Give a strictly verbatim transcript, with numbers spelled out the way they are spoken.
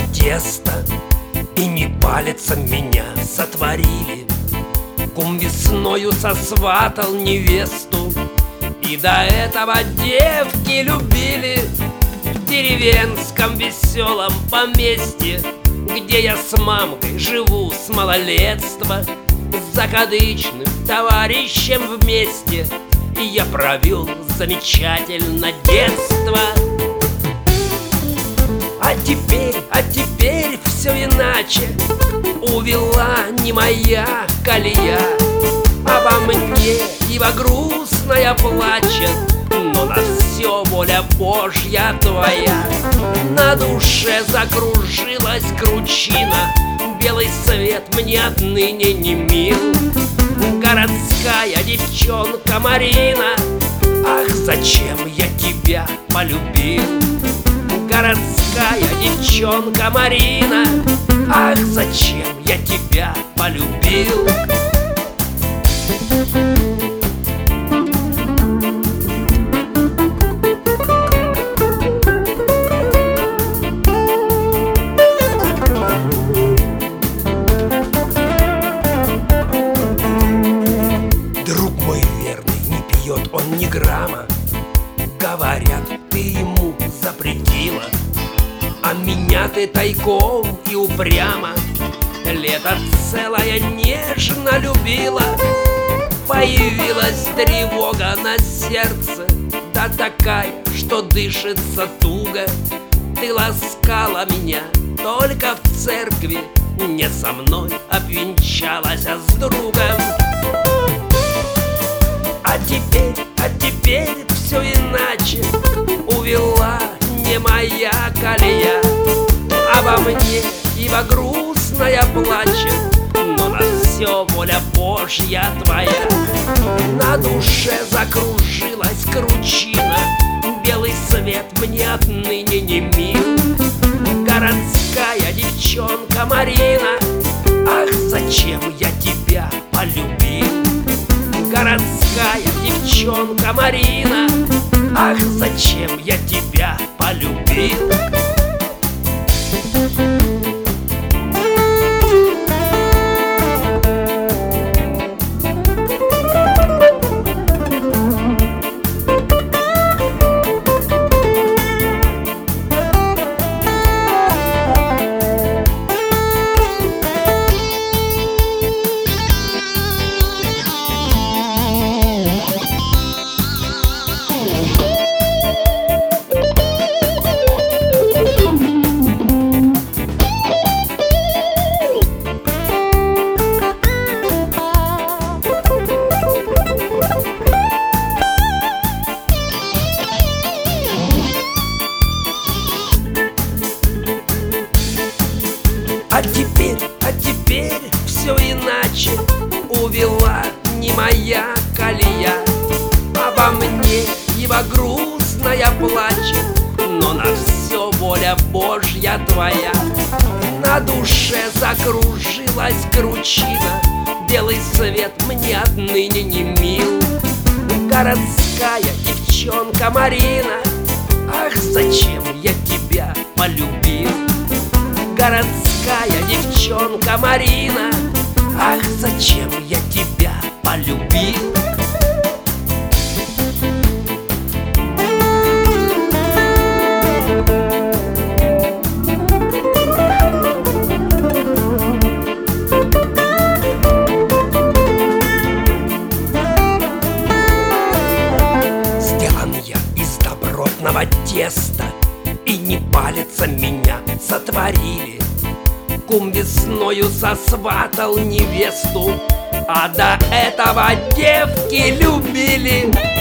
теста, и не пальцем меня сотворили. Кум весною сосватал невесту, и до этого девки любили. В деревенском веселом поместье, где я с мамкой живу с малолетства, с закадычным товарищем вместе я провел замечательно детство. А теперь, а теперь все иначе, увела не моя колея. Обо мне ива грустная плачет, но на все воля Божья твоя. На душе закружилась кручина, белый свет мне отныне не мил. Городская девчонка Марина, ах, зачем я тебя полюбил? Городская девчонка Марина, ах, зачем я тебя полюбил? Друг мой верный, не пьет он ни грамма. Говорят, ты ему запретила, а меня ты тайком и упрямо лето целое нежно любила. Появилась тревога на сердце, да такая, что дышится туго. Ты ласкала меня только в церкви, не со мной обвенчалась, а с другом. А теперь, а теперь все иначе, увела не моя колея. Обо мне ива грустная плачет, но на все воля Божья твоя. На душе закружилась кручина, белый свет мне отныне не мил. Городская девчонка Марина, ах, зачем я тебя полюбил? Городская девчонка Марина, ах, зачем я тебя полюбил? А теперь, а теперь все иначе, увела не моя колея. Обо мне ива грустная плачет, но на все воля Божья твоя. На душе закружилась кручина, белый свет мне отныне не мил. Городская девчонка Марина, ах, зачем я тебя полюбил? Городская девчонка Марина, ах, зачем я тебя полюбил? Сделан я из добротного теста, и не пальцем меня сотворили. Кум весною сосватал невесту, а до этого девки любили.